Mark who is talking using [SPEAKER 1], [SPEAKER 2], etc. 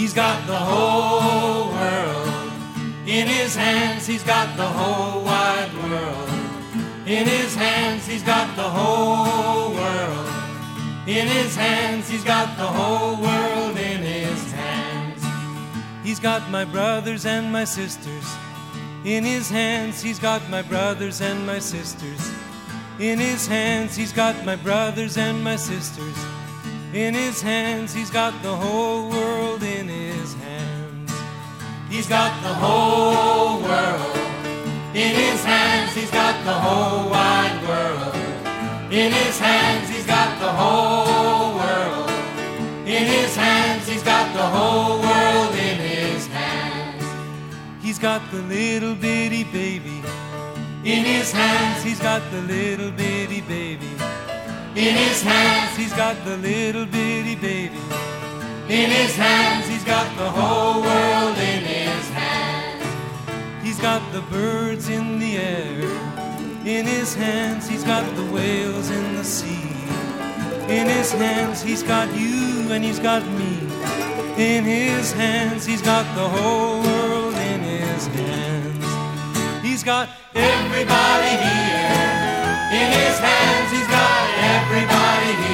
[SPEAKER 1] He's got the whole world in his hands. He's got the whole wide world in his hands. He's got the whole world in his hands. He's got the whole world in his hands. He's got my brothers and my sisters in his hands. He's got my brothers and my sisters in his hands. He's got my brothers and my sisters in his hands. He's got the whole world in his hands. He's got the whole world in his hands. He's got the whole wide world in his hands. He's got the whole world in his hands. He's got the whole world in his hands. He's got the little bitty baby in his hands. He's got the little bitty baby in his hands. He's got the little bitty baby in his hands. He's got the whole world in his hands. He's got the birds in the air in his hands. He's got the whales in the sea in his hands. He's got you and he's got me in his hands. He's got the whole world in his hands. He's got everybody here in his hands. He's got everybody here